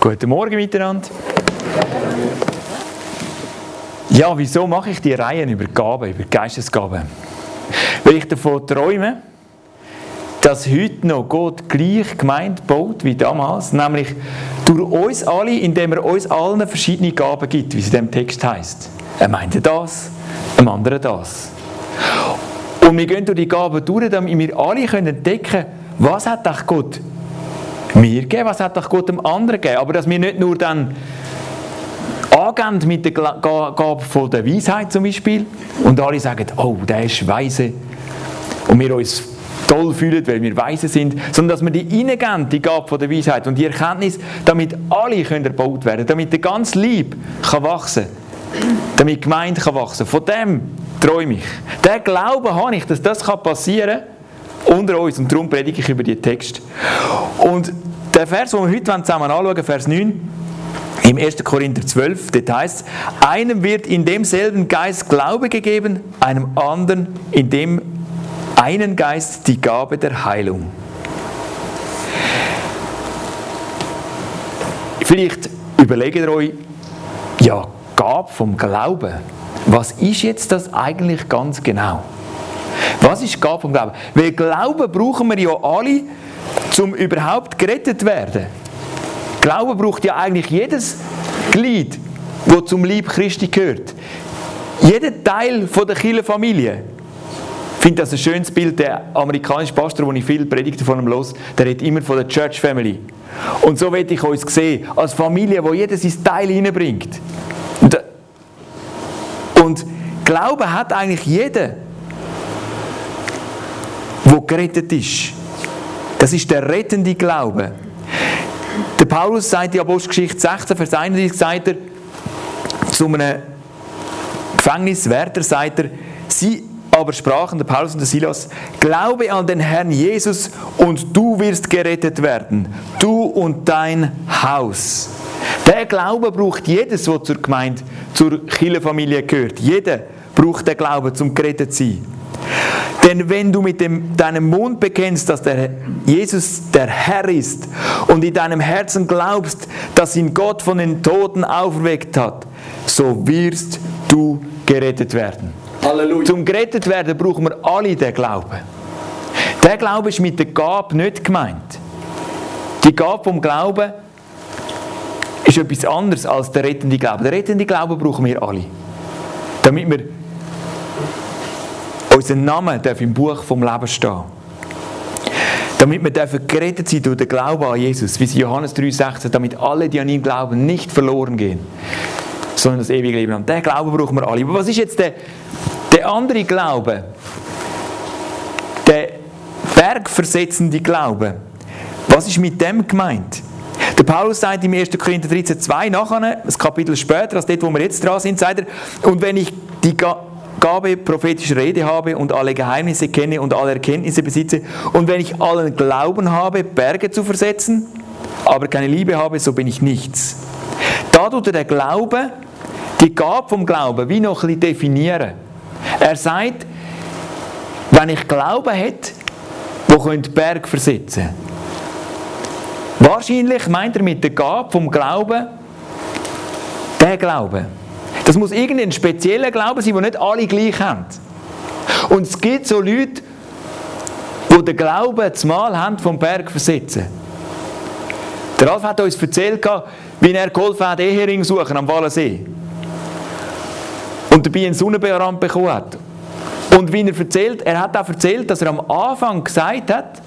Guten Morgen miteinander. Ja, wieso mache ich die Reihen über Gaben, über Geistesgaben? Weil ich davon träume, dass heute noch Gott gleich Gemeinde baut wie damals, nämlich durch uns alle, indem er uns allen verschiedene Gaben gibt, wie es in diesem Text heisst. Er meinte das, einem anderen das. Und wir gehen durch die Gaben durch, damit wir alle entdecken können, was hat auch Gott mir gegeben, was hat auch Gott dem anderen gegeben. Aber dass wir nicht nur dann angehen mit der Gabe von der Weisheit zum Beispiel und alle sagen, oh, der ist weise und wir uns toll fühlen, weil wir weise sind, sondern dass wir die reingehen, die Gabe von der Weisheit und die Erkenntnis, damit alle erbaut werden können, damit der ganze Leib kann wachsen kann, damit die Gemeinde kann wachsen kann. Von dem träume ich. Den Glauben habe ich, dass das passieren kann unter uns und darum predige ich über diesen Text. Und der Vers, den wir heute zusammen anschauen, Vers 9, im 1. Korinther 12, dort heisst es, einem wird in demselben Geist Glaube gegeben, einem anderen in dem einen Geist die Gabe der Heilung. Vielleicht überlegt ihr euch, ja, Gabe vom Glauben. Was ist jetzt das eigentlich ganz genau? Was ist Gabe vom Glauben? Weil Glauben brauchen wir ja alle, um überhaupt gerettet zu werden. Glauben braucht ja eigentlich jedes Glied, das zum Leib Christi gehört. Jeder Teil von der Kirchenfamilie. Ich finde das ein schönes Bild. Der amerikanische Pastor, den ich viel predigte von ihm los, der redet immer von der Church Family. Und so will ich uns sehen, als Familie, wo jeder sein Teil hineinbringt. Und Glauben hat eigentlich jeder, der gerettet ist. Das ist der rettende Glaube. Der Paulus sagt in Apostelgeschichte 16, Vers 31, sagt er, zu einem Gefängniswärter sagt er, sie aber sprachen, der Paulus und der Silas, glaube an den Herrn Jesus und du wirst gerettet werden, du und dein Haus. Der Glaube braucht jedes, der zur Gemeinde, zur Kirchenfamilie gehört. Jeder braucht den Glauben, um gerettet zu sein. Denn wenn du mit deinem Mund bekennst, dass der Jesus der Herr ist und in deinem Herzen glaubst, dass ihn Gott von den Toten auferweckt hat, so wirst du gerettet werden. Halleluja. Zum gerettet werden brauchen wir alle den Glauben. Der Glaube ist mit der Gabe nicht gemeint. Die Gabe vom Glauben ist etwas anderes als der rettende Glaube. Der rettende Glaube brauchen wir alle. Damit wir unser Name darf im Buch vom Leben stehen. Damit wir gerettet sein durch den Glauben an Jesus, wie es Johannes 3,16, damit alle, die an ihn glauben, nicht verloren gehen, sondern das ewige Leben haben. Den Glauben brauchen wir alle. Aber was ist jetzt der andere Glaube? Der bergversetzende Glaube. Was ist mit dem gemeint? Der Paulus sagt im 1. Korinther 13,2 nachher, ein Kapitel später, als dort, wo wir jetzt dran sind, sagt er, und wenn ich die Gabe prophetischer Rede habe und alle Geheimnisse kenne und alle Erkenntnisse besitze und wenn ich allen Glauben habe, Berge zu versetzen, aber keine Liebe habe, so bin ich nichts. Da tut er der Glaube, die Gabe vom Glauben, wie noch ein bisschen definieren. Er sagt, wenn ich Glauben hätte, wo könnte Berg versetzen? Wahrscheinlich meint er mit der Gabe vom Glauben, der Glaube. Das muss irgendein spezieller Glaube sein, den nicht alle gleich haben. Und es gibt so Leute, die den Glauben zumal haben vom Berg versetzen. Der Ralf hat uns erzählt, wie er geholfen hat, Ehering suchen am Wallensee. Und dabei einen Sonnenbrand bekommen hat. Und wie er hat auch erzählt, dass er am Anfang gesagt hat,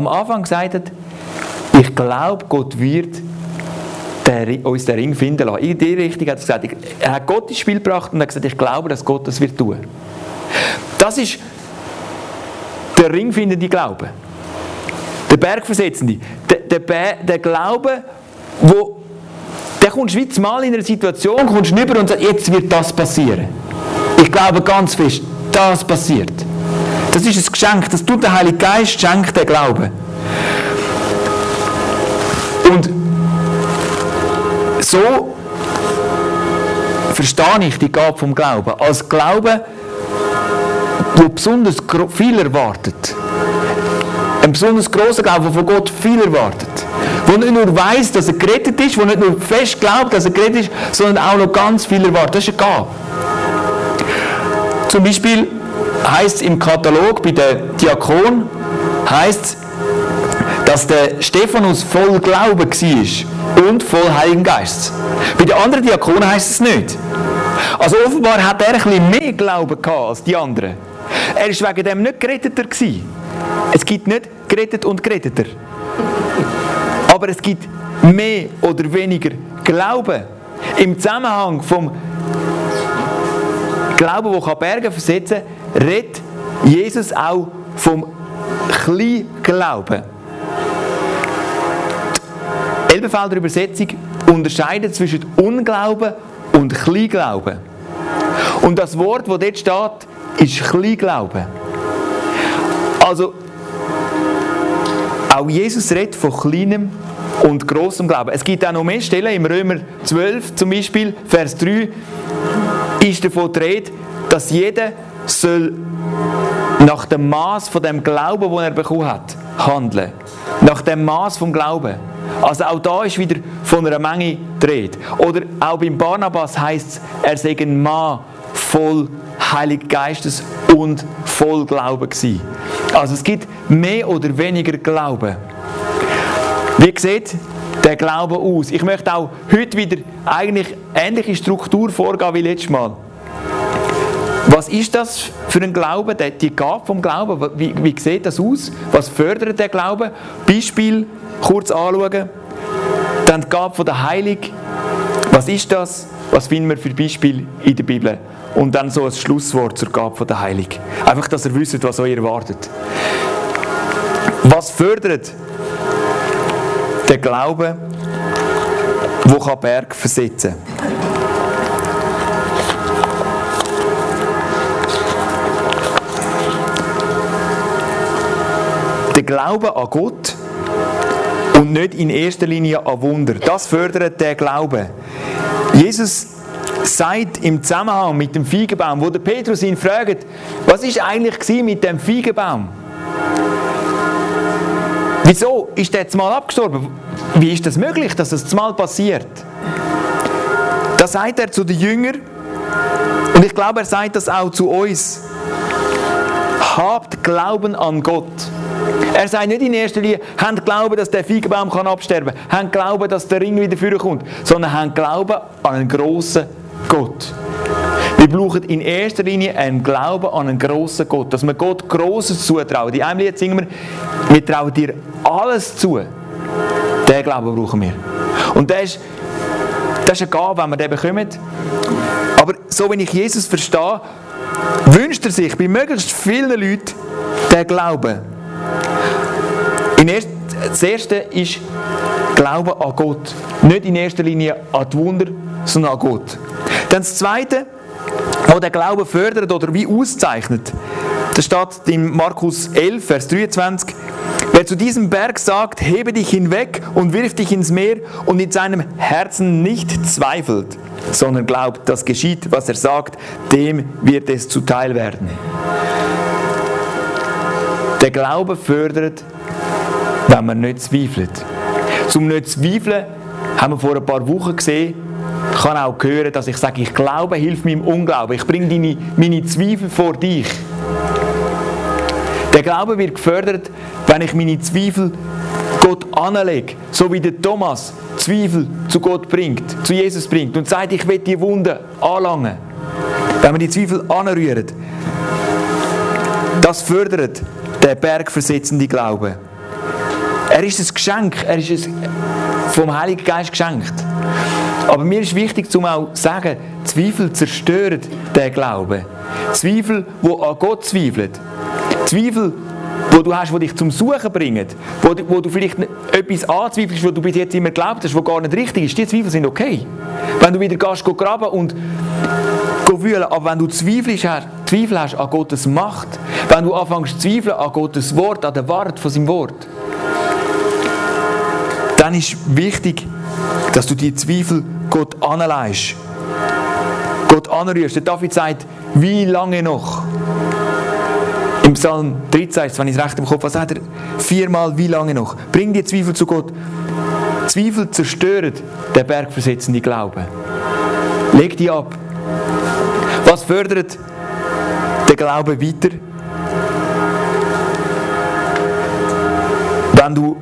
ich glaube, Gott wird uns den Ring finden lassen. In die Richtung hat er gesagt, er hat Gott ins Spiel gebracht und hat gesagt, ich glaube, dass Gott das wird tun. Das ist der ringfindende Glaube. Der Bergversetzende. Der Glaube, wo der kommst wie mal in einer Situation, kommst rüber und sagst, jetzt wird das passieren. Ich glaube ganz fest, das passiert. Das ist ein Geschenk, das tut der Heilige Geist, schenkt den Glauben. Und so verstehe ich die Gabe vom Glauben. Als Glauben, der besonders viel erwartet. Ein besonders grosser Glaube, der von Gott viel erwartet. Der nicht nur weiss, dass er gerettet ist, der nicht nur fest glaubt, dass er gerettet ist, sondern auch noch ganz viel erwartet. Das ist eine Gabe. Zum Beispiel heisst es im Katalog bei den Diakonen, heisst, dass der Stephanus voll Glauben war und voll Heiligen Geist. Bei den anderen Diakonen heisst es nicht. Also offenbar hat er ein bisschen mehr Glauben gehabt als die anderen. Er war wegen dem nicht geretteter gewesen. Es gibt nicht gerettet und geretteter. Aber es gibt mehr oder weniger Glauben. Im Zusammenhang vom Glauben, der Berge versetzen kann, redet Jesus auch vom Kleinglauben. Die Elberfelder Übersetzung unterscheidet zwischen Unglauben und Kleinglauben. Und das Wort, das dort steht, ist Kleinglauben. Also, auch Jesus redet von kleinem und grossem Glauben. Es gibt auch noch mehr Stellen, im Römer 12 zum Beispiel, Vers 3, ist davon die Rede, dass jeder soll nach dem Maß von dem Glauben, den er bekommen hat, handeln. Nach dem Maß vom Glauben. Also auch da ist wieder von einer Menge die Rede. Oder auch beim Barnabas heisst es, er sei ein Mann voll Heiligen Geistes und voll Glauben gewesen. Also es gibt mehr oder weniger Glauben. Wie sieht der Glaube aus? Ich möchte auch heute wieder eigentlich ähnliche Struktur vorgehen wie letztes Mal. Was ist das für ein Glaube, die Gabe vom Glauben? Wie sieht das aus? Was fördert der Glaube? Beispiel kurz anschauen. Dann die Gabe von der Heilung. Was ist das? Was finden wir für Beispiele in der Bibel? Und dann so ein Schlusswort zur Gabe von der Heilung. Einfach, dass ihr wisst, was euch erwartet. Was fördert der Glaube, der Berg versetzen kann? Der Glaube an Gott und nicht in erster Linie an Wunder. Das fördert den Glauben. Jesus sagt im Zusammenhang mit dem Feigenbaum, wo der Petrus ihn fragt, was ist eigentlich mit dem Feigenbaum? Wieso ist der jetzt mal abgestorben? Wie ist das möglich, dass das jetzt mal passiert? Das sagt er zu den Jüngern und ich glaube, er sagt das auch zu uns. Habt Glauben an Gott. Er sagt nicht in erster Linie, habt Glauben, dass der Feigenbaum absterben kann, habt Glauben, dass der Ring wieder vorkommt, sondern habt Glauben an einen grossen Gott. Wir brauchen in erster Linie einen Glauben an einen grossen Gott, dass wir Gott Grosses zutrauen. In einem Lied singen wir trauen dir alles zu. Den Glauben brauchen wir. Und das ist eine Gabe, wenn wir den bekommen. Aber so wie ich Jesus verstehe, wünscht er sich bei möglichst vielen Leuten den Glauben. Das erste ist Glauben an Gott. Nicht in erster Linie an die Wunder, sondern an Gott. Dann das Zweite, was den Glauben fördert oder wie auszeichnet, das steht in Markus 11, Vers 23. Wer zu diesem Berg sagt, hebe dich hinweg und wirf dich ins Meer und in seinem Herzen nicht zweifelt, sondern glaubt, dass geschieht, was er sagt, dem wird es zuteil werden. Der Glaube fördert, wenn man nicht zweifelt. Zum nicht zweifeln haben wir vor ein paar Wochen gesehen, ich kann auch hören, dass ich sage, ich glaube, hilf meinem Unglauben. Ich bringe meine Zweifel vor dich. Der Glaube wird gefördert, wenn ich meine Zweifel Gott anlege. So wie der Thomas Zweifel zu Gott bringt, zu Jesus bringt und sagt, ich will die Wunde anlangen. Wenn wir die Zweifel anrühren, das fördert den bergversetzenden Glauben. Er ist ein Geschenk, er ist vom Heiligen Geist geschenkt. Aber mir ist wichtig, um auch zu sagen, Zweifel zerstören den Glauben. Zweifel, die an Gott zweifeln. Zweifel, die du hast, die dich zum Suchen bringen. Wo du vielleicht etwas anzweifelst, was du bis jetzt immer geglaubt hast, was gar nicht richtig ist. Die Zweifel sind okay. Wenn du wieder gehst, graben und wühlen. Aber wenn du Zweifel hast an Gottes Macht, wenn du anfängst zu zweifeln an Gottes Wort, an der Wahrheit von seinem Wort, dann ist wichtig, dass du die Zweifel Gott anleihst. Gott anrührst. Der David sagt, wie lange noch? Im Psalm 13 heißt es, wenn ich es recht im Kopf habe, sagt er 4-mal, wie lange noch? Bring die Zweifel zu Gott. Zweifel zerstören den bergversetzenden Glauben. Leg die ab. Was fördert den Glauben weiter? Wenn du,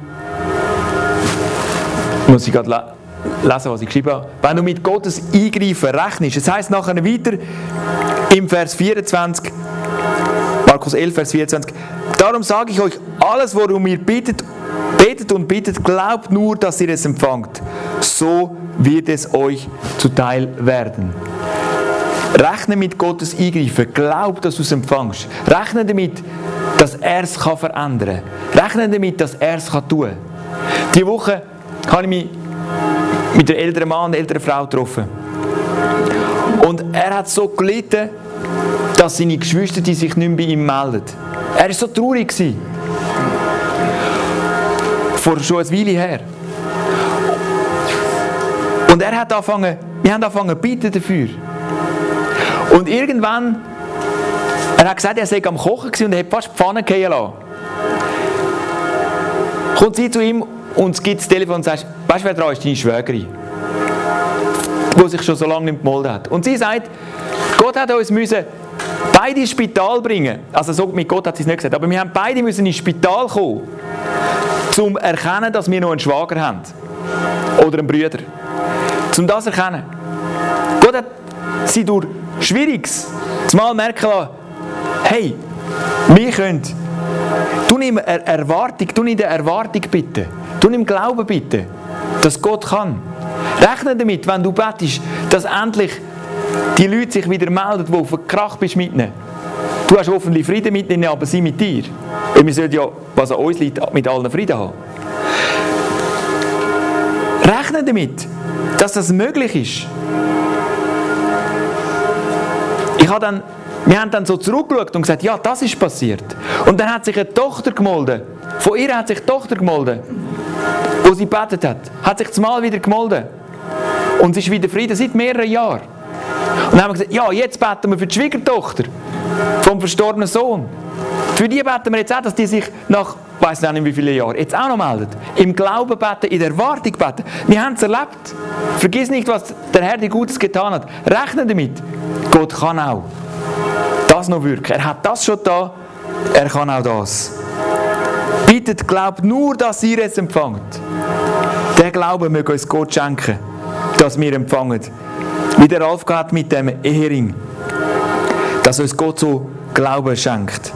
muss ich gerade lesen, was ich geschrieben habe, wenn du mit Gottes Eingreifen rechnest, es heisst nachher weiter im Vers 24, Markus 11, Vers 24, darum sage ich euch, alles, worum ihr betet und bittet, glaubt nur, dass ihr es empfangt. So wird es euch zuteil werden. Rechne mit Gottes Eingreifen. Glaub, dass du es empfängst. Rechne damit, dass er es verändern kann. Rechne damit, dass er es tun kann. Diese Woche habe ich mich mit einem älteren Mann und einer älteren Frau getroffen. Und er hat so gelitten, dass seine Geschwister sich nicht mehr bei ihm melden. Er war so traurig. Vor schon eine Weile her. Und wir haben angefangen zu bitten dafür. Und irgendwann, er hat gesagt, er sei am Kochen und er hat fast die Pfanne fallen lassen. Kommt sie zu ihm und es gibt das Telefon und sagt, weißt du, wer dran ist? Deine Schwägerin. Die sich schon so lange nicht gemeldet hat. Und sie sagt, Gott hat uns beide ins Spital bringen. Also so mit Gott hat sie es nicht gesagt, aber wir haben beide ins Spital kommen, um zu erkennen, dass wir noch einen Schwager haben. Oder einen Bruder. Um das zu erkennen. Gott hat sie durch Schwieriges zumal merken lassen, hey, wir können, du in der Erwartung bitten, du im Glauben bitten, dass Gott kann. Rechne damit, wenn du betest, dass endlich die Leute sich wieder melden, die verkracht bist mit ihnen. Du hast hoffentlich Frieden mit ihnen, aber sie mit dir. Weil wir sollten ja, was an uns liegt, mit allen Frieden haben. Rechne damit, dass das möglich ist. Wir haben dann so zurückgeschaut und gesagt, ja, das ist passiert. Und dann hat sich eine Tochter gemeldet. Von ihr hat sich die Tochter gemeldet, wo sie gebetet hat. Hat sich zumal wieder gemeldet. Und es ist wieder Frieden seit mehreren Jahren. Und dann haben wir gesagt, ja, jetzt beten wir für die Schwiegertochter vom verstorbenen Sohn. Für die beten wir jetzt auch, dass die sich nach, ich weiss nicht wie viele Jahren, jetzt auch noch meldet. Im Glauben beten, in der Erwartung beten. Wir haben es erlebt. Vergiss nicht, was der Herr dir Gutes getan hat. Rechne damit. Gott kann auch das noch wirken. Er hat das schon da, er kann auch das. Bittet, glaubt nur, dass ihr es empfangt. Der Glaube möge uns Gott schenken, dass wir empfangen. Wie der Ralf hat mit dem Ehering. Dass uns Gott so Glauben schenkt.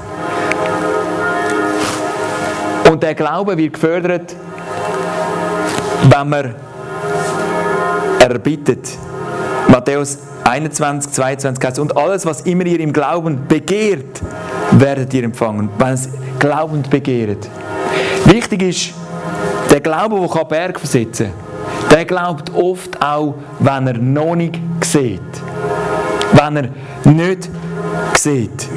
Und der Glaube wird gefördert, wenn man erbittet. Matthäus 21, 22 heißt, und alles, was immer ihr im Glauben begehrt, werdet ihr empfangen. Wenn es glaubend begehrt. Wichtig ist, der Glaube, der Berg versetzen kann, der glaubt oft auch, wenn er noch nicht sieht. Wenn er nicht sieht.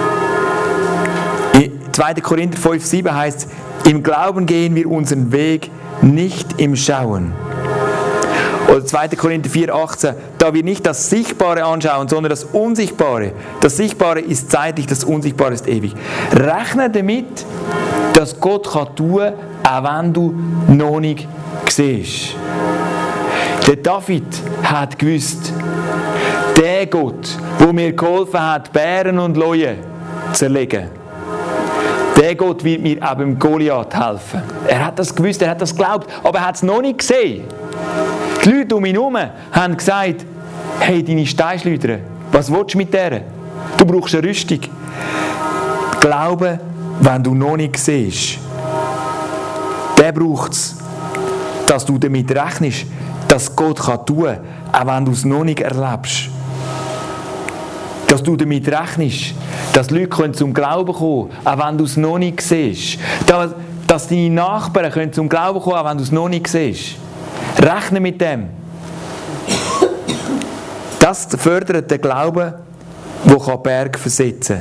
In 2. Korinther 5, 7 heißt es, im Glauben gehen wir unseren Weg, nicht im Schauen. Oder 2. Korinther 4, 18, da wir nicht das Sichtbare anschauen, sondern das Unsichtbare. Das Sichtbare ist zeitlich, das Unsichtbare ist ewig. Rechne damit, dass Gott tun kann, auch wenn du noch nicht siehst. Der David hat gewusst, der Gott, der mir geholfen hat, Bären und Löwen zu zerlegen, der Gott wird mir auch beim Goliath helfen. Er hat das gewusst, er hat das geglaubt, aber er hat es noch nicht gesehen. Die Leute um ihn herum haben gesagt, hey, deine Steinschleuder, was willst du mit der? Du brauchst eine Rüstung. Glaube, wenn du noch nicht siehst, der braucht es, dass du damit rechnest, dass Gott tun kann, auch wenn du es noch nicht erlebst. Dass du damit rechnest, dass Leute zum Glauben kommen können, auch wenn du es noch nicht siehst. Dass deine Nachbarn zum Glauben kommen können, auch wenn du es noch nicht siehst. Rechne mit dem. Das fördert den Glauben, der Berg versetzen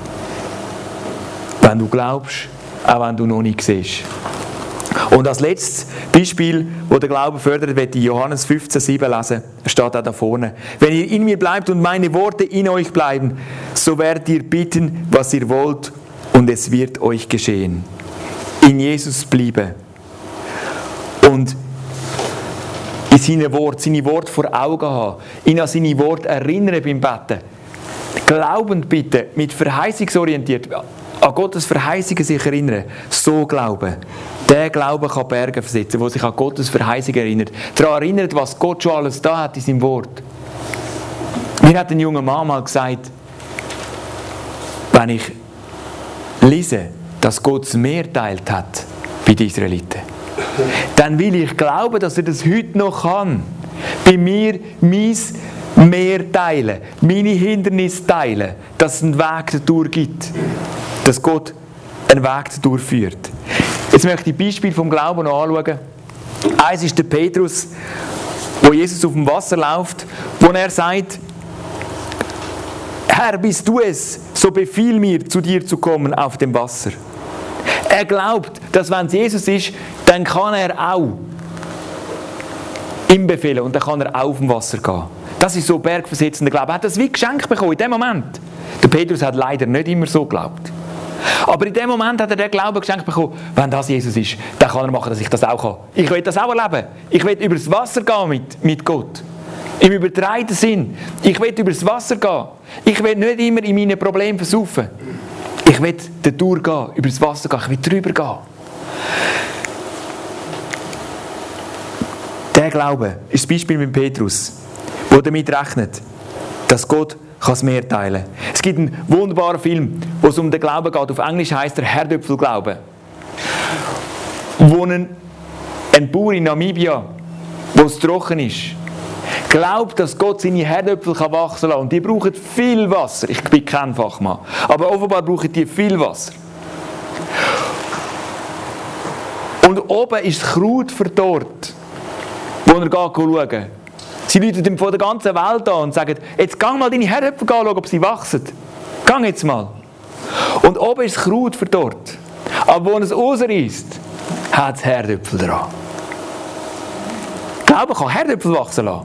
kann. Wenn du glaubst, auch wenn du noch nicht siehst. Und als letztes Beispiel, das den Glauben fördert, werde ich Johannes 15, 7 lesen. Es steht auch da vorne. Wenn ihr in mir bleibt und meine Worte in euch bleiben, so werdet ihr bitten, was ihr wollt, und es wird euch geschehen. In Jesus bleiben und in seine Worte vor Augen haben, ihn an seine Worte erinnern beim Beten. Glaubend bitte, mit verheißungsorientiert, an Gottes Verheißungen sich erinnern. So glauben. Der Glaube kann Berge versetzen, der sich an Gottes Verheißung erinnert. Daran erinnert, was Gott schon alles da hat in seinem Wort. Mir hat ein junger Mann mal gesagt, wenn ich lese, dass Gott das Meer teilt hat bei den Israeliten, dann will ich glauben, dass er das heute noch kann. Bei mir mein Meer teilen, meine Hindernisse teilen, dass es einen Weg dadurch gibt, dass Gott einen Weg dadurch führt. Jetzt möchte ich Beispiel vom Glauben noch anschauen. Eins ist der Petrus, wo Jesus auf dem Wasser läuft, wo er sagt, Herr, bist du es, so befiehl mir, zu dir zu kommen auf dem Wasser. Er glaubt, dass wenn es Jesus ist, dann kann er auch ihm befehlen und dann kann er auch auf dem Wasser gehen. Das ist so bergversetzender Glaube. Er hat das wie geschenkt bekommen in dem Moment. Der Petrus hat leider nicht immer so geglaubt. Aber in dem Moment hat er den Glauben geschenkt bekommen, wenn das Jesus ist, dann kann er machen, dass ich das auch kann. Ich will das auch erleben. Ich will übers Wasser gehen mit Gott. Im übertragenen Sinn. Ich will übers Wasser gehen. Ich will nicht immer in meinen Problemen versaufen. Ich will dadurch gehen, übers Wasser gehen. Ich will drüber gehen. Der Glaube ist das Beispiel mit Petrus, der damit rechnet, dass Gott das Meer teilen kann. Es gibt einen wunderbaren Film, wo es um den Glauben geht. Auf Englisch heisst er Herdöpfelglauben. Wo ein Bauer in Namibia, wo es trocken ist, glaubt, dass Gott seine Herdöpfel wachsen lassen kann. Und die brauchen viel Wasser. Ich bin kein Fachmann. Aber offenbar brauchen die viel Wasser. Und oben ist das Kraut verdorrt, wo er schauen. Sie rufen ihm von der ganzen Welt an und sagen, jetzt geh mal deine Herdöpfel anschauen, ob sie wachsen. Geh jetzt mal. Und oben ist das Kraut verdorrt. Aber wo er es rausreißt, hat es Herdöpfel dran. Glaube kann Herdöpfel wachsen lassen.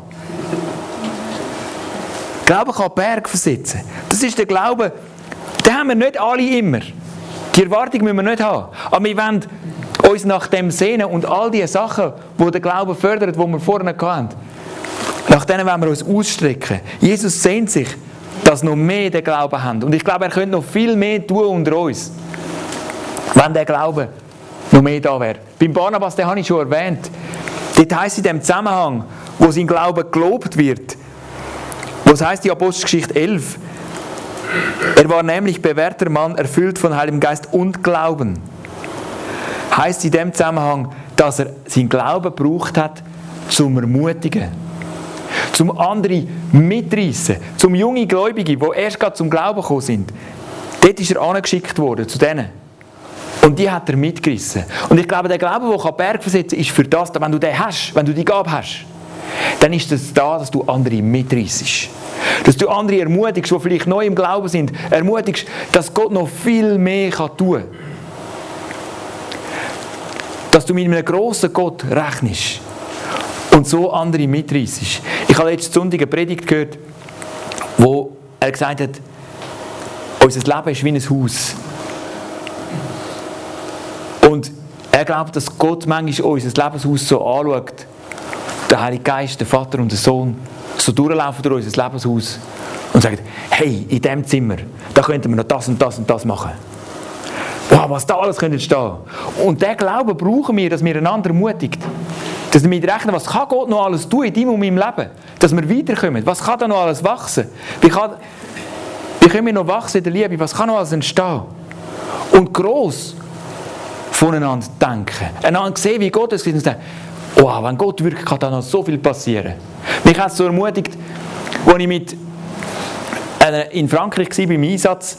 Glaube kann Berg versetzen. Das ist der Glaube, den haben wir nicht alle immer. Die Erwartung müssen wir nicht haben. Aber wir wollen uns nach dem sehnen und all die Sachen, die den Glauben fördern, die wir vorne hatten, nach denen wollen wir uns ausstrecken. Jesus sehnt sich, dass noch mehr den Glauben haben. Und ich glaube, er könnte noch viel mehr tun unter uns, wenn der Glaube noch mehr da wäre. Beim Barnabas, den habe ich schon erwähnt. Dort heisst in dem Zusammenhang, wo sein Glaube gelobt wird, wo es heisst, die Apostelgeschichte 11, er war nämlich bewährter Mann, erfüllt von Heiligem Geist und Glauben. Heisst in dem Zusammenhang, dass er seinen Glauben gebraucht hat, zum Ermutigen, zum andere mitreißen, zum junge Gläubige, die erst gerade zum Glauben gekommen sind. Dort ist er angeschickt worden, zu denen. Und die hat er mitgerissen. Und ich glaube, der Glaube, der Berg versetzen kann, ist für das, wenn du den hast, wenn du die Gabe hast, dann ist es da, dass du andere mitreissest. Dass du andere ermutigst, die vielleicht neu im Glauben sind, ermutigst, dass Gott noch viel mehr tun kann. Dass du mit einem grossen Gott rechnest und so andere mitreissest. Ich habe letzten Sonntag eine Predigt gehört, wo er gesagt hat, unser Leben ist wie ein Haus. Und er glaubt, dass Gott manchmal unser Lebenshaus so anschaut, der Heilige Geist, der Vater und der Sohn, so durchlaufen durch unser Lebenshaus und sagen, hey, in diesem Zimmer, da könnten wir noch das und das und das machen. Wow, was da alles könnte stehen. Und diesen Glauben brauchen wir, dass wir einander ermutigt. Dass wir damit rechnen, was kann Gott noch alles tun in deinem und meinem Leben? Dass wir weiterkommen. Was kann da noch alles wachsen? Wie können wir noch wachsen in der Liebe? Was kann noch alles entstehen? Und gross voneinander denken. Einander sehen, wie Gott es ist und sagen, wow, wenn Gott wirkt, kann da noch so viel passieren. Mich hat es so ermutigt, als ich in Frankreich war, beim Einsatz,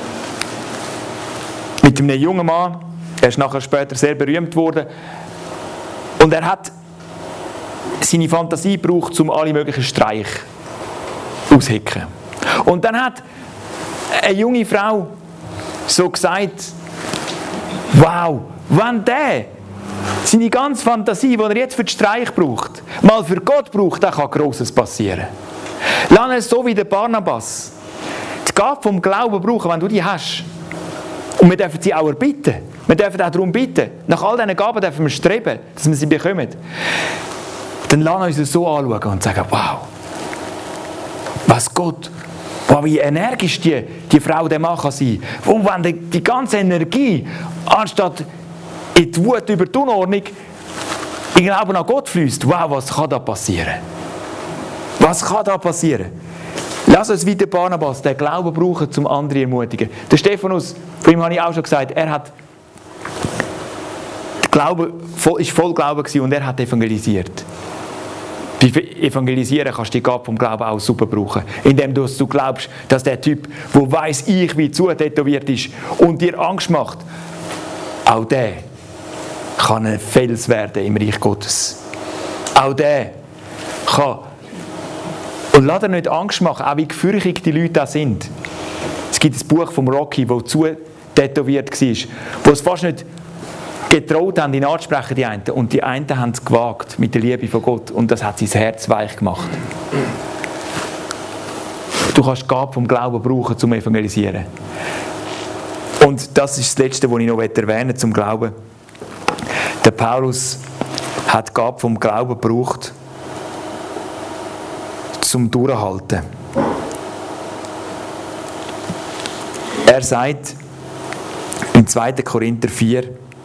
mit einem jungen Mann, er ist nachher später sehr berühmt geworden, und er hat seine Fantasie gebraucht, um alle möglichen Streiche auszuhecken. Und dann hat eine junge Frau so gesagt, wow, wenn der seine ganze Fantasie, die er jetzt für den Streich braucht, mal für Gott braucht, dann kann Grosses passieren. Lass es so wie der Barnabas die Gabe vom Glauben brauchen, wenn du die hast. Und wir dürfen sie auch erbitten. Wir dürfen auch darum bitten. Nach all diesen Gaben dürfen wir streben, dass wir sie bekommen. Dann lassen wir uns das so anschauen und sagen, wow, was Gott, wow, wie energisch die Frau, der Mann kann sein. Und wenn die ganze Energie, anstatt in die Wut über die Unordnung, in Glauben an Gott fließt, wow, was kann da passieren? Was kann da passieren? Lass uns wie der Barnabas den Glauben brauchen, um andere zu ermutigen. Der Stephanus, von ihm habe ich auch schon gesagt, er hat ist voll Glauben gewesen und er hat evangelisiert. Bei Evangelisieren kannst du die Gabe vom Glauben auch super brauchen. Indem du glaubst, dass der Typ, der weiss ich, wie zutätowiert ist und dir Angst macht, auch der kann ein Fels werden im Reich Gottes. Auch der kann. Und lass dir nicht Angst machen, auch wie gefürchtig die Leute auch sind. Es gibt ein Buch von Rocky, das zutätowiert war, wo es fast nicht getraut haben, ihn anzusprechen, die einen. Und die einen haben es gewagt mit der Liebe von Gott. Und das hat sein Herz weich gemacht. Du kannst die Gabe vom Glauben brauchen, zum Evangelisieren. Und das ist das Letzte, was ich noch erwähnen möchte, zum Glauben. Der Paulus hat die Gabe vom Glauben gebraucht, zum Durchhalten. Er sagt in 2. Korinther 4,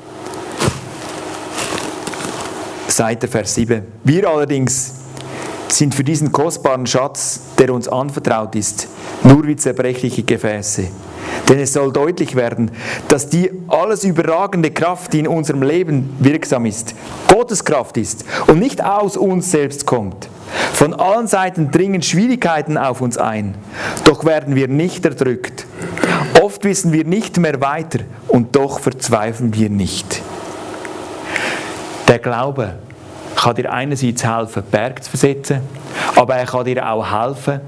sagt der Vers 7, wir allerdings sind für diesen kostbaren Schatz, der uns anvertraut ist, nur wie zerbrechliche Gefäße. Denn es soll deutlich werden, dass die alles überragende Kraft, die in unserem Leben wirksam ist, Gottes Kraft ist und nicht aus uns selbst kommt. Von allen Seiten dringen Schwierigkeiten auf uns ein, doch werden wir nicht erdrückt. Oft wissen wir nicht mehr weiter und doch verzweifeln wir nicht. Der Glaube kann dir einerseits helfen, Berg zu versetzen, aber er kann dir auch helfen,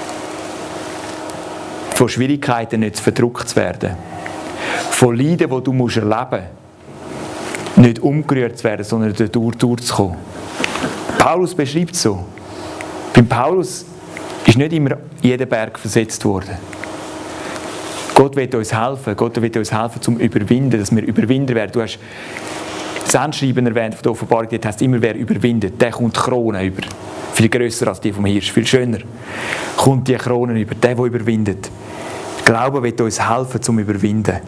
von Schwierigkeiten nicht verdrückt zu werden. Von Leiden, die du erleben musst, nicht umgerührt zu werden, sondern dadurch durchzukommen. Paulus beschreibt es so. Beim Paulus ist nicht immer jeder Berg versetzt worden. Gott will uns helfen. Gott will uns helfen, zum Überwinden, dass wir Überwinder werden. Du hast das Endschreiben erwähnt von der Offenbarung, dort heißt immer, wer überwindet, der kommt die Krone über. Viel grösser als die vom Hirsch, viel schöner. Kommt die Krone über, der überwindet. Glaube will uns helfen zum Überwinden.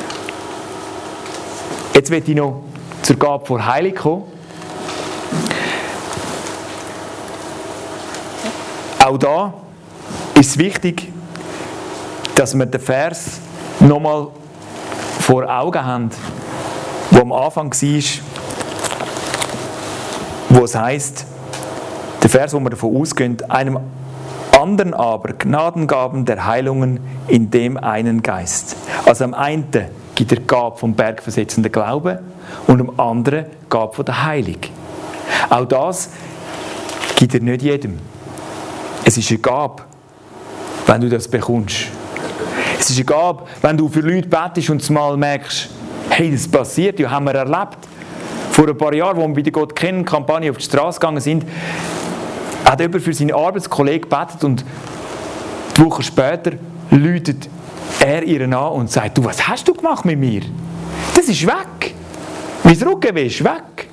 Jetzt will ich noch zur Gabe vor Heilung kommen. Auch da ist es wichtig, dass wir den Vers nochmal vor Augen haben, wo am Anfang war, wo es heisst, der Vers, wo wir davon ausgehen, einem anderen aber Gnadengaben der Heilungen in dem einen Geist. Also am einen gibt er Gabe vom bergversetzenden Glauben und am anderen Gabe von der Heilung. Auch das gibt er nicht jedem. Es ist eine Gabe, wenn du das bekommst. Es ist eine Gabe, wenn du für Leute betest und mal merkst, hey, das passiert, ja, haben wir erlebt. Vor ein paar Jahren, als wir bei der Gott-Kennen-Kampagne auf die Straße gegangen sind, hat jemand für seinen Arbeitskollegen gebetet und die Woche später läutet er ihr an und sagt, du, was hast du gemacht mit mir? Das ist weg. Mein Rückenweh ist weg.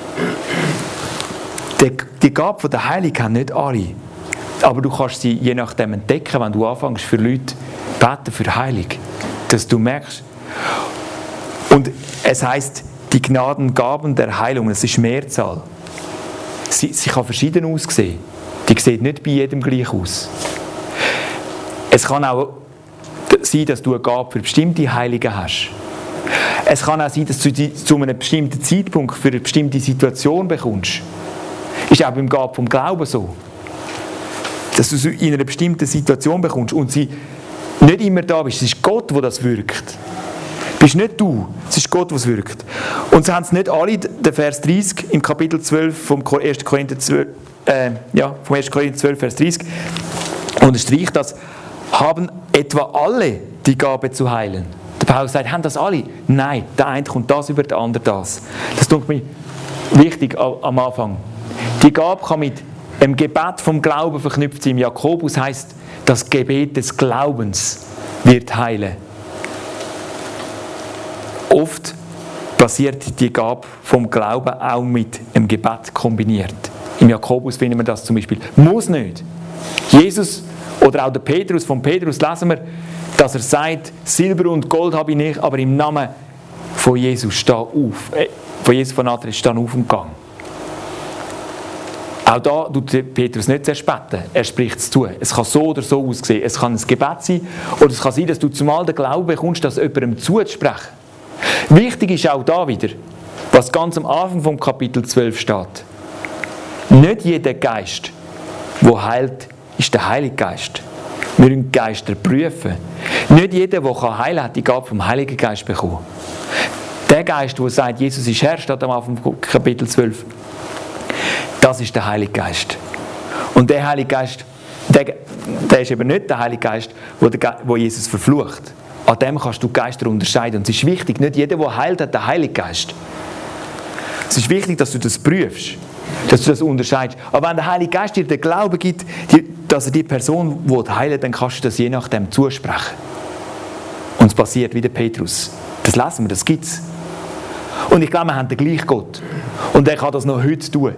Die Gabe von der Heilung haben nicht alle. Aber du kannst sie je nachdem entdecken, wenn du anfängst für Leute beten für Heilung. Dass du merkst. Und es heisst, die Gnadengaben der Heilung, das ist Mehrzahl. Sie kann verschieden aussehen. Die sieht nicht bei jedem gleich aus. Es kann auch sein, dass du eine Gabe für bestimmte Heilungen hast. Es kann auch sein, dass du zu einem bestimmten Zeitpunkt für eine bestimmte Situation bekommst. Ist auch beim Gabe vom Glauben so. Dass du sie in einer bestimmten Situation bekommst und sie nicht immer da bist. Es ist Gott, der das wirkt. Es bist nicht du, es ist Gott, der es wirkt. Und sie haben es nicht alle, der Vers 30 im Kapitel 12 vom 1. Korinther 12, vom 1. Korinther 12, Vers 30, unterstreicht das, haben etwa alle die Gabe zu heilen. Der Paulus sagt, haben das alle? Nein, der eine kommt das über, der andere das. Das tut mir wichtig am Anfang. Die Gabe kann mit dem Gebet vom Glauben verknüpft sein. Im Jakobus heisst, das Gebet des Glaubens wird heilen. passiert die Gabe vom Glauben auch mit dem Gebet kombiniert. Im Jakobus finden wir das zum Beispiel. Muss nicht. Jesus oder auch der Petrus, von Petrus lesen wir, dass er sagt, Silber und Gold habe ich nicht, aber im Namen von Jesus steh auf. Von Jesus von Nazareth steh auf und gang. Auch da tut Petrus nicht zuerst beten, er spricht es zu. Es kann so oder so aussehen. Es kann ein Gebet sein oder es kann sein, dass du zumal den Glauben bekommst, das jemandem zuzusprechen. Wichtig ist auch da wieder, was ganz am Anfang vom Kapitel 12 steht. Nicht jeder Geist, der heilt, ist der Heilige Geist. Wir müssen Geister prüfen. Nicht jeder, der heilen kann, hat die Gabe vom Heiligen Geist bekommen. Der Geist, der sagt, Jesus ist Herr, steht am Anfang vom Kapitel 12. Das ist der Heilige Geist. Und der Heilige Geist, der ist eben nicht der Heilige Geist, der Jesus verflucht. An dem kannst du Geister unterscheiden. Und es ist wichtig, nicht jeder, der heilt, hat den Heiligen Geist. Es ist wichtig, dass du das prüfst, dass du das unterscheidest. Aber wenn der Heilige Geist dir den Glauben gibt, dass er die Person heilen, dann kannst du das je nachdem zusprechen. Und es passiert wie der Petrus. Das lesen wir, das gibt es. Und ich glaube, wir haben den gleichen Gott. Und er kann das noch heute tun.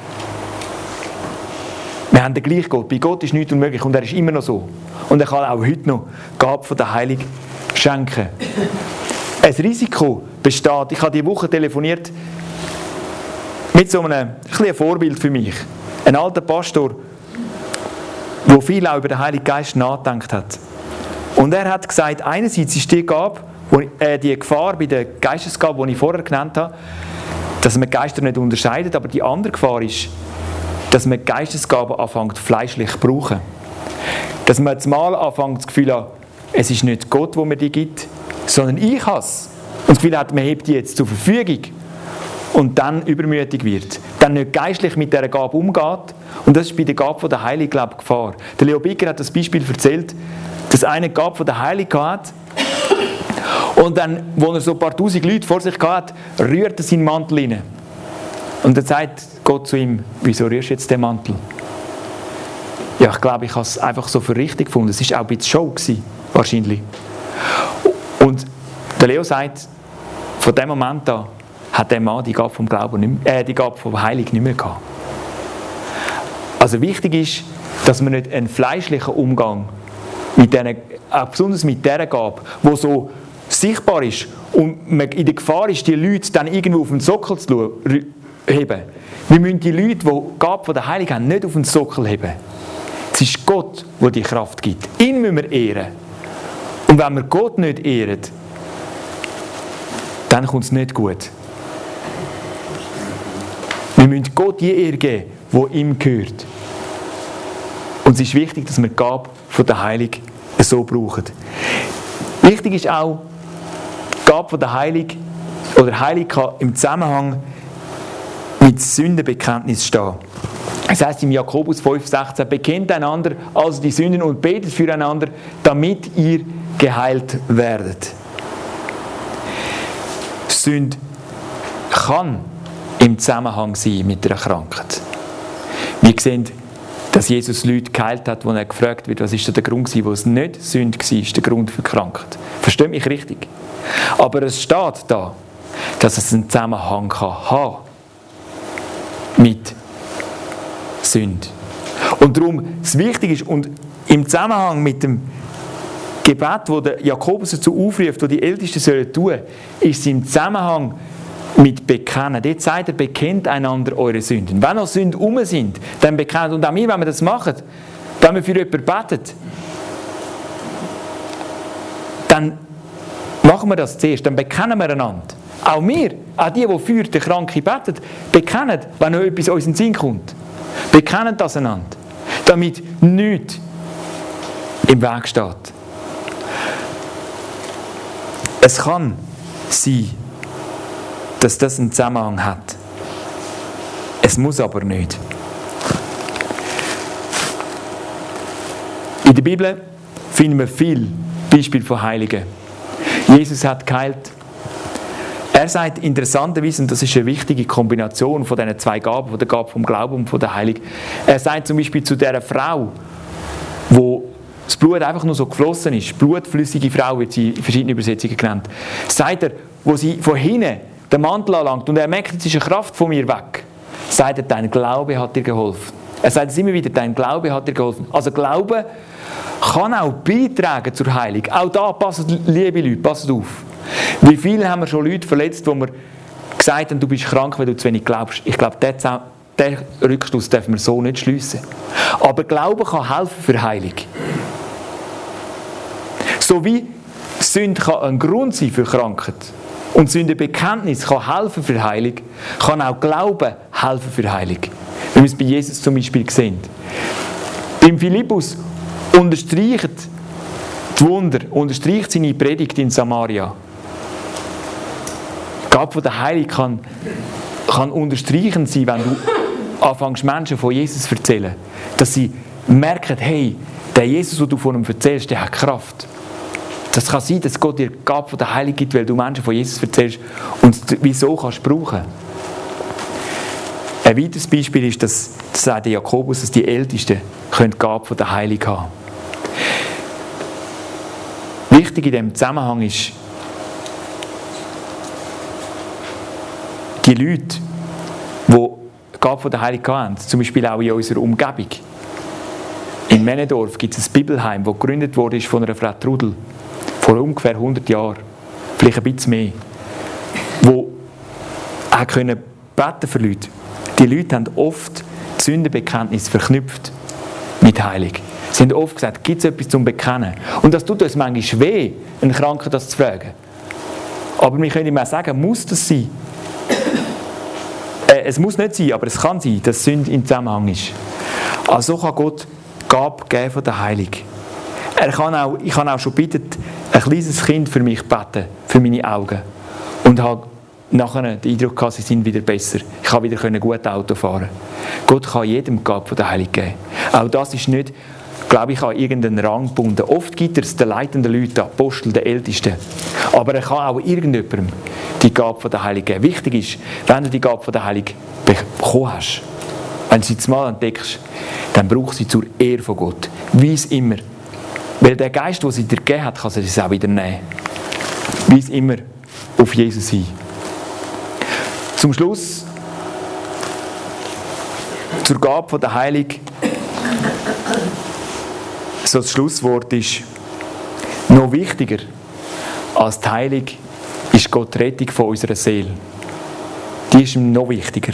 Wir haben den gleichen Gott. Bei Gott ist nichts unmöglich und er ist immer noch so. Und er kann auch heute noch Gabe von der Heiligen schenken. Ein Risiko besteht. Ich habe diese Woche telefoniert mit so einem Vorbild für mich. Ein alter Pastor, der viel auch über den Heiligen Geist nachgedacht hat. Und er hat gesagt, einerseits ist die Gabe, die Gefahr bei der Geistesgabe, die ich vorher genannt habe, dass man Geister nicht unterscheidet, aber die andere Gefahr ist, dass man Geistesgaben anfängt fleischlich zu brauchen. Dass man zumal anfängt das Gefühl hat, es ist nicht Gott, der mir die gibt, sondern ich habe es. Und das Gefühl hat, man hebt die jetzt zur Verfügung und dann übermütig wird. Dann nicht geistlich mit dieser Gabe umgeht. Und das ist bei der Gabe der Heiligen, glaube ich, Gefahr. Der Leo Bigger hat das Beispiel erzählt, dass eine Gabe von der Heiligen hat und dann, wo er so ein paar tausend Leute vor sich hatte, rührt er seinen Mantel rein. Und dann sagt Gott zu ihm, wieso rührst du jetzt den Mantel? Ja, ich glaube, ich habe es einfach so für richtig gefunden. Es war auch ein bisschen Show gewesen, wahrscheinlich. Und der Leo sagt, von dem Moment an hat der Mann die Gabe vom Glauben die Gabe vom Heiligen nicht mehr gehabt. Also wichtig ist, dass man nicht einen fleischlichen Umgang mit diesen, besonders mit dieser Gabe, die so sichtbar ist und man in der Gefahr ist, die Leute dann irgendwo auf den Sockel zu heben. Wir müssen die Leute, die die Gabe von der Heiligen haben, nicht auf den Sockel heben. Es ist Gott, der die Kraft gibt. Ihn müssen wir ehren. Und wenn wir Gott nicht ehren, dann kommt es nicht gut. Wir müssen Gott die Ehre geben, die ihm gehört. Und es ist wichtig, dass wir die Gabe von der Heiligen so brauchen. Wichtig ist auch, die Gabe von der Heiligen oder Heilig kann im Zusammenhang mit Sündenbekenntnis stehen. Es heisst im Jakobus 5,16, bekennt einander also die Sünden und betet füreinander, damit ihr geheilt werdet. Sünde kann im Zusammenhang sein mit einer Krankheit. Wir sehen, dass Jesus Leute geheilt hat, wo er gefragt wird, was ist der Grund war, wo es nicht Sünde war, der Grund für die Krankheit. Versteht mich richtig? Aber es steht da, dass es einen Zusammenhang haben kann mit Sünde. Und darum, das Wichtige ist, und im Zusammenhang mit dem Gebet, das der Jakobus dazu aufruft, das die Ältesten sollen tun, ist es im Zusammenhang mit Bekennen. Dort sagt er, bekennt einander eure Sünden. Wenn noch Sünden rum sind, dann bekennt. Und auch wir, wenn wir das machen, wenn wir für jemanden beten, dann machen wir das zuerst, dann bekennen wir einander. Auch wir, auch die für den Kranken beten, bekennen, wenn noch etwas in unseren Sinn kommt. Bekennen das einander, damit nichts im Weg steht. Es kann sein, dass das einen Zusammenhang hat. Es muss aber nicht. In der Bibel finden wir viele Beispiele von Heiligen. Jesus hat geheilt. Er sagt interessanterweise, und das ist eine wichtige Kombination von diesen zwei Gaben, von der Gabe vom Glauben und von der Heiligung. Er sagt zum Beispiel zu dieser Frau, wo das Blut einfach nur so geflossen ist, blutflüssige Frau wird sie in verschiedenen Übersetzungen genannt, sagt er, wo sie von hinten den Mantel anlangt und er merkt, jetzt ist eine Kraft von mir weg, sagt er, dein Glaube hat dir geholfen. Er sagt es immer wieder, dein Glaube hat dir geholfen. Also Glaube kann auch beitragen zur Heilung. Auch da, passt, liebe Leute, passt auf. Wie viele haben wir schon Leute verletzt, wo wir gesagt haben, du bist krank, weil du zu wenig glaubst. Ich glaube, den Rückschluss dürfen wir so nicht schliessen. Aber Glaube kann helfen für Heilung. So wie Sünde kann ein Grund sein für Krankheit und Sündenbekenntnis kann helfen für Heilung, kann auch Glaube helfen für Heilung. Wie wir es bei Jesus zum Beispiel sehen. Beim Philippus unterstreicht die Wunder, unterstreicht seine Predigt in Samaria. Die Gabe von der Heilung kann unterstreichend sein, wenn du anfängst, Menschen von Jesus zu erzählen. Dass sie merken, hey, der Jesus, den du von ihm erzählst, der hat Kraft. Das kann sein, dass Gott dir die Gabe von der Heilung gibt, weil du Menschen von Jesus erzählst und wieso kannst du brauchen. Ein weiteres Beispiel ist, das sagt der Jakobus, dass die Ältesten die Gabe von der Heilung haben. Wichtig in diesem Zusammenhang ist, die Leute, die die Gabe von der Heilung haben, zum Beispiel auch in unserer Umgebung. In Männendorf gibt es ein Bibelheim, das gegründet wurde von einer Frau Trudel, vor ungefähr 100 Jahren, vielleicht ein bisschen mehr, wo auch beten für Leute. Die Leute haben oft das Sündenbekenntnis verknüpft mit Heilung. Sie haben oft gesagt, gibt es etwas zum Bekennen? Und das tut uns manchmal weh, einen Kranken das zu fragen. Aber wir können ihm auch sagen, muss das sein? Es muss nicht sein, aber es kann sein, dass Sünde im Zusammenhang ist. Also kann Gott Gabe geben von der Heilung. Ich kann auch schon bitten, ein kleines Kind für mich beten, für meine Augen. Und habe nachher den Eindruck gehabt, sie sind wieder besser. Ich kann wieder gut Auto fahren. Gott kann jedem Gabe von der Heilung geben. Auch das ist nicht, glaube ich, an irgendeinen Rang gebunden. Oft gibt es den leitenden Leuten, den Aposteln, den Ältesten. Aber er kann auch irgendjemandem die Gabe von der Heilung geben. Wichtig ist, wenn du die Gabe von der Heilung bekommen hast, wenn du sie jetzt mal entdeckst, dann brauch sie zur Ehre von Gott. Weiss immer. Weil der Geist, den sie dir gegeben hat, kann sie es auch wieder nehmen. Weiss immer auf Jesus hin. Zum Schluss, zur Gabe von der Heilung, so das Schlusswort ist, noch wichtiger als die Heilung ist Gott die Rettung von unserer Seele. Die ist ihm noch wichtiger.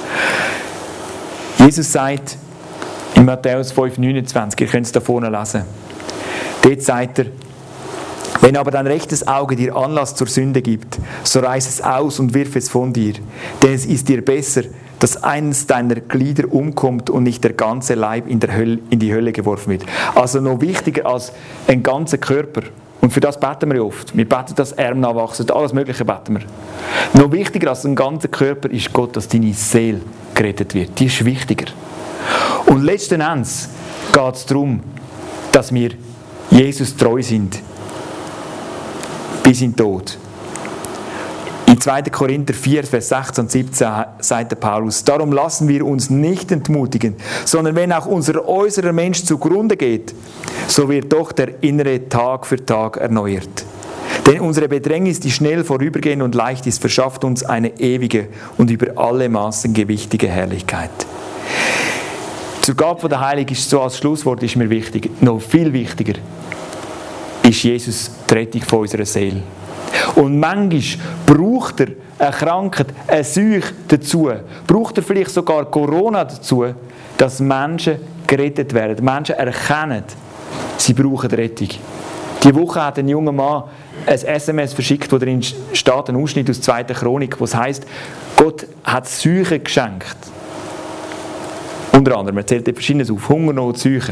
Jesus sagt in Matthäus 5,29, ihr könnt es da vorne lesen, dort sagt er, wenn aber dein rechtes Auge dir Anlass zur Sünde gibt, so reiß es aus und wirf es von dir, denn es ist dir besser, dass eines deiner Glieder umkommt und nicht der ganze Leib in die Hölle geworfen wird. Also noch wichtiger als ein ganzer Körper. Und für das beten wir oft. Wir beten, dass Arme nachwachsen, alles Mögliche beten wir. Noch wichtiger als ein ganzer Körper ist Gott, dass deine Seele gerettet wird. Die ist wichtiger. Und letzten Endes geht es darum, dass wir Jesus treu sind. Bis in den Tod. In 2. Korinther 4, Vers 16 und 17 sagt der Paulus, darum lassen wir uns nicht entmutigen, sondern wenn auch unser äußerer Mensch zugrunde geht, so wird doch der innere Tag für Tag erneuert. Denn unsere Bedrängnis, die schnell vorübergehend und leicht ist, verschafft uns eine ewige und über alle Maßen gewichtige Herrlichkeit. Zur Gabe von der Heilung ist so als Schlusswort ist mir wichtig, noch viel wichtiger, ist Jesus die Rettung von unserer Seele. Und manchmal braucht er eine Krankheit, eine Seuche dazu, braucht er vielleicht sogar Corona dazu, dass Menschen gerettet werden. Menschen erkennen, sie brauchen Rettung. Diese Woche hat ein junger Mann ein SMS verschickt, wo darin steht, ein Ausschnitt aus 2. Chronik, wo es heisst, Gott hat Seuche geschenkt. Unter anderem, er zählt Verschiedenes auf, Hungernot, Seuche.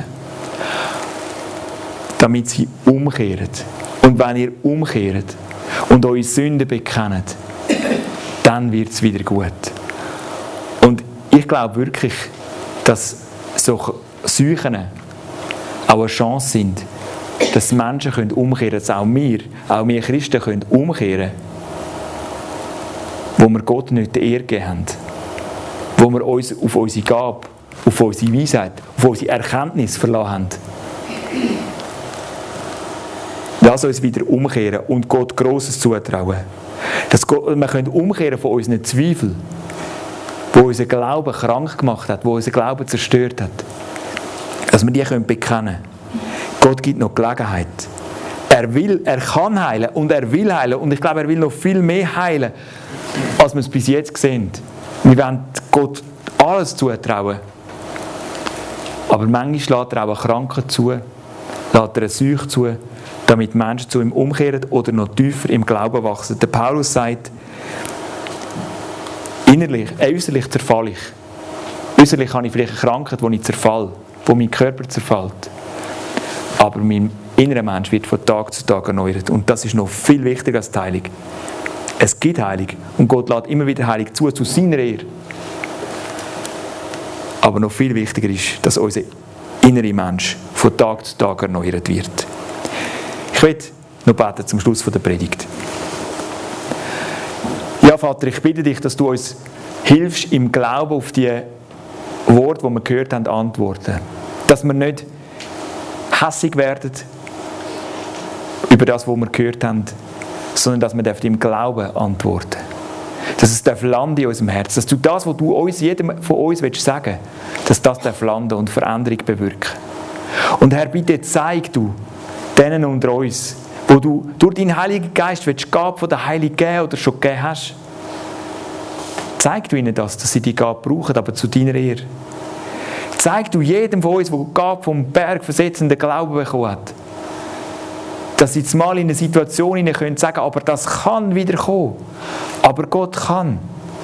Damit sie umkehren. Und wenn ihr umkehrt und eure Sünden bekennt, dann wird es wieder gut. Und ich glaube wirklich, dass solche Seuchen auch eine Chance sind, dass Menschen umkehren können, dass auch wir Christen können umkehren, wo wir Gott nicht die Ehre gegeben haben, wo wir uns auf unsere Gabe, auf unsere Weisheit, auf unsere Erkenntnis verlassen haben. Lass uns wieder umkehren und Gott Grosses zutrauen. Wir können umkehren von unseren Zweifeln, die unseren Glauben krank gemacht hat, die unseren Glauben zerstört hat. Dass wir die bekennen können. Gott gibt noch Gelegenheit. Er kann heilen und er will heilen. Und ich glaube, er will noch viel mehr heilen, als wir es bis jetzt sehen. Wir wollen Gott alles zutrauen. Aber manchmal lässt er auch Kranken zu, lässt er eine Seuche zu, damit Menschen zu ihm umkehren oder noch tiefer im Glauben wachsen. Der Paulus sagt, äußerlich zerfalle ich. Äußerlich habe ich vielleicht eine Krankheit, wo ich zerfalle, wo mein Körper zerfällt. Aber mein innerer Mensch wird von Tag zu Tag erneuert. Und das ist noch viel wichtiger als die Heilung. Es gibt Heilung. Und Gott lässt immer wieder Heilung zu seiner Ehre. Aber noch viel wichtiger ist, dass unser innerer Mensch von Tag zu Tag erneuert wird. Ich möchte noch beten zum Schluss der Predigt. Ja, Vater, ich bitte dich, dass du uns hilfst, im Glauben auf die Worte, die wir gehört haben, antworten. Dass wir nicht hässig werden über das, was wir gehört haben, sondern dass wir im Glauben antworten. Dass es landen in unserem Herzen. Dass du das, was du jedem von uns sagen willst, dass das landen und Veränderung bewirken. Und Herr, bitte zeig du denen unter uns, wo du durch deinen Heiligen Geist willst, die Gabe von der Heiligen geben oder schon gegeben hast. Zeig du ihnen das, dass sie die Gabe brauchen, aber zu deiner Ehre. Zeig du jedem von uns, der die Gabe vom Berg versetzenden Glauben bekommen hat, dass sie jetzt mal in eine Situation hinein können sagen, aber das kann wieder kommen. Aber Gott kann.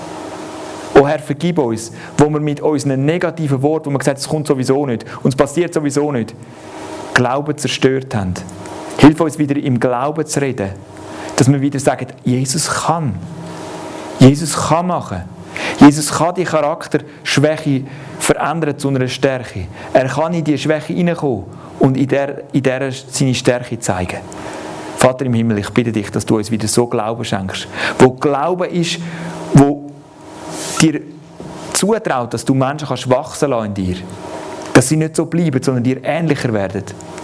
Oh Herr, vergib uns, wo wir mit unseren negativen Worten, wo wir gesagt haben, es kommt sowieso nicht, und es passiert sowieso nicht, Glauben zerstört haben. Hilf uns wieder im Glauben zu reden, dass wir wieder sagen, Jesus kann. Jesus kann machen. Jesus kann die Charakterschwäche verändern zu einer Stärke. Er kann in diese Schwäche hineinkommen und in der seine Stärke zeigen. Vater im Himmel, ich bitte dich, dass du uns wieder so Glauben schenkst. Wo Glauben ist, wo dir zutraut, dass du Menschen kannst wachsen lassen in dir. Dass sie nicht so bleiben, sondern dir ähnlicher werden.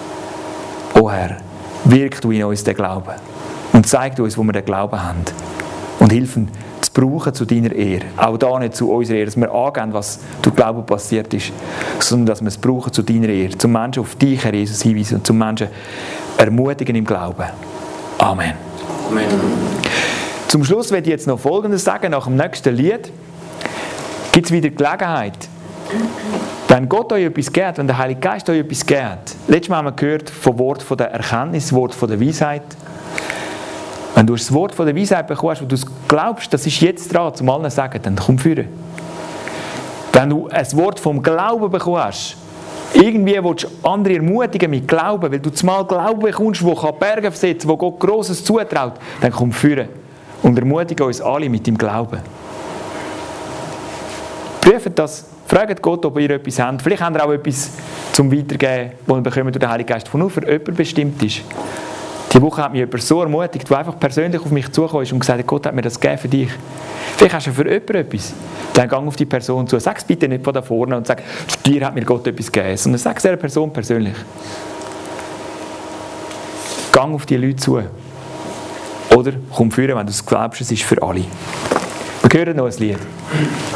O Herr, wirk du in uns den Glauben. Und zeig uns, wo wir den Glauben haben. Und hilf uns, zu brauchen zu deiner Ehre. Auch da nicht zu unserer Ehre, dass wir angehen, was durch Glauben passiert ist, sondern dass wir es brauchen zu deiner Ehre. Zum Menschen auf dich, Herr Jesus, hinweisen und zum Menschen ermutigen im Glauben. Amen. Amen. Zum Schluss werde ich jetzt noch Folgendes sagen. Nach dem nächsten Lied gibt es wieder Gelegenheit. Wenn Gott euch etwas gibt, wenn der Heilige Geist euch etwas gibt, letztes Mal haben wir gehört vom Wort von der Erkenntnis, Wort von der Weisheit. Wenn du das Wort von der Weisheit bekommst, wo du glaubst, das ist jetzt dran, zum allen sagen, dann komm führen. Wenn du ein Wort vom Glauben bekommst, irgendwie willst du andere ermutigen mit Glauben, weil du zumal Glauben bekommst, der Berge versetzen kann, wo Gott Grosses zutraut, dann komm führen und ermutige uns alle mit dem Glauben. Prüft das, fragt Gott, ob ihr etwas habt. Vielleicht habt ihr auch etwas zum Weitergeben, das ihr bekommt durch den Heiligen Geist, das nur für jemanden bestimmt ist. Diese Woche hat mich jemand so ermutigt, der einfach persönlich auf mich zugekommen ist und gesagt hat, Gott hat mir das gegeben für dich. Vielleicht hast du für jemanden etwas. Dann geh auf die Person zu. Sag es bitte nicht von da vorne und sag, dir hat mir Gott etwas gegeben, sondern sag es dieser Person persönlich. Geh auf die Leute zu. Oder komm führen, wenn du es glaubst, es ist für alle. Wir hören noch ein Lied.